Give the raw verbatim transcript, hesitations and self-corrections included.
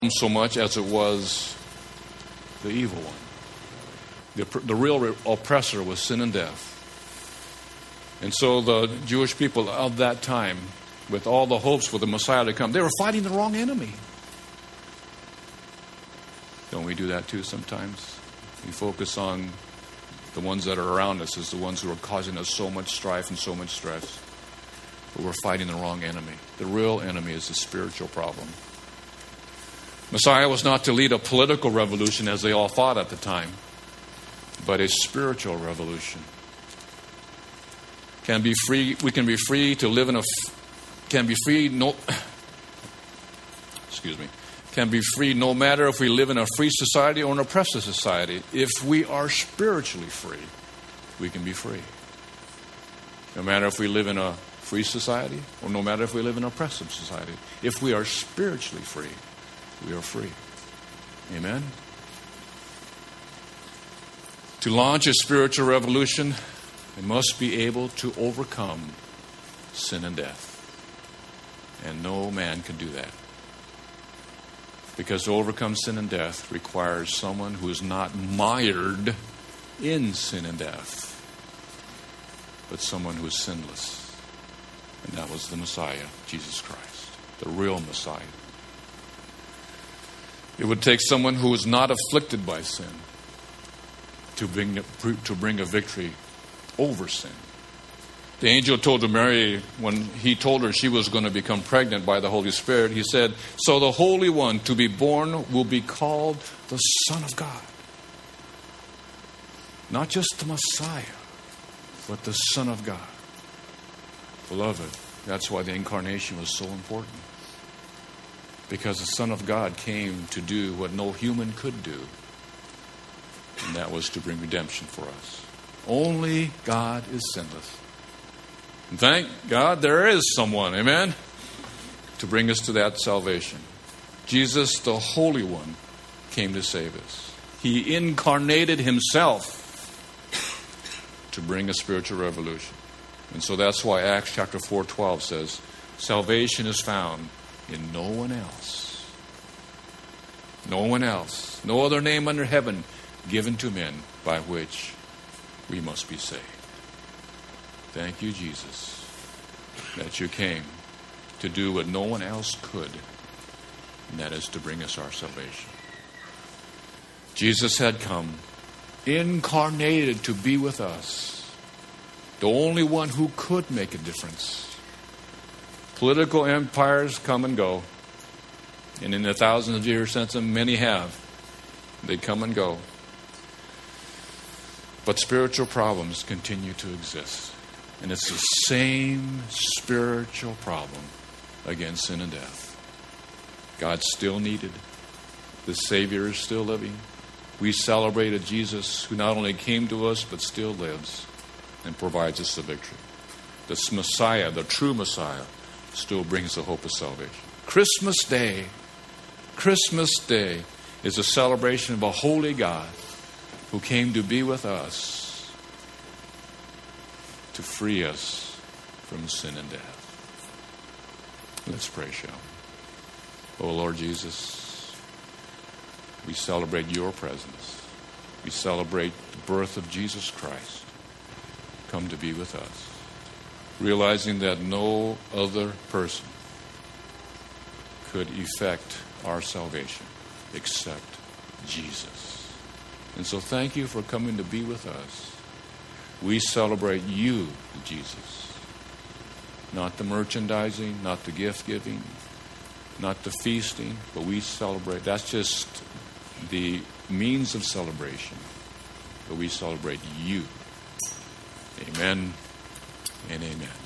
so much as it was the evil one. The, the real oppressor was sin and death. And so the Jewish people of that time, with all the hopes for the Messiah to come, they were fighting the wrong enemy. Don't we do that too sometimes? We focus on the ones that are around us as the ones who are causing us so much strife and so much stress. But we're fighting the wrong enemy. The real enemy is the spiritual problem. Messiah was not to lead a political revolution as they all thought at the time, but a spiritual revolution. Can be free. We can be free to live in a. Can be free. No. Excuse me. Can be free no matter if we live in a free society or an oppressive society. If we are spiritually free, we can be free. No matter if we live in a free society or no matter if we live in an oppressive society. If we are spiritually free, we are free. Amen? To launch a spiritual revolution, we must be able to overcome sin and death. And no man can do that. Because to overcome sin and death requires someone who is not mired in sin and death, but someone who is sinless. And that was the Messiah, Jesus Christ, the real Messiah. It would take someone who is not afflicted by sin to bring, to bring a victory over sin. The angel told to Mary when he told her she was going to become pregnant by the Holy Spirit, he said, so the Holy One to be born will be called the Son of God. Not just the Messiah, but the Son of God. Beloved, that's why the incarnation was so important. Because the Son of God came to do what no human could do. And that was to bring redemption for us. Only God is sinless. And thank God there is someone, amen, to bring us to that salvation. Jesus, the Holy One, came to save us. He incarnated himself to bring a spiritual revolution. And so that's why Acts chapter four twelve says, salvation is found in no one else. No one else. No other name under heaven given to men by which we must be saved. Thank you, Jesus, that you came to do what no one else could, and that is to bring us our salvation. Jesus had come, incarnated to be with us, the only one who could make a difference. Political empires come and go, and in the thousands of years since them, many have. They come and go. But spiritual problems continue to exist. And it's the same spiritual problem against sin and death. God's still needed. The Savior is still living. We celebrated Jesus who not only came to us, but still lives and provides us the victory. The Messiah, the true Messiah, still brings the hope of salvation. Christmas Day, Christmas Day is a celebration of a holy God who came to be with us to free us from sin and death. Let's pray, shall we? Oh, Lord Jesus, we celebrate your presence. We celebrate the birth of Jesus Christ, come to be with us, realizing that no other person could effect our salvation except Jesus. And so thank you for coming to be with us. We celebrate you, Jesus. Not the merchandising, not the gift giving, not the feasting, but we celebrate. That's just the means of celebration. But we celebrate you. Amen and amen.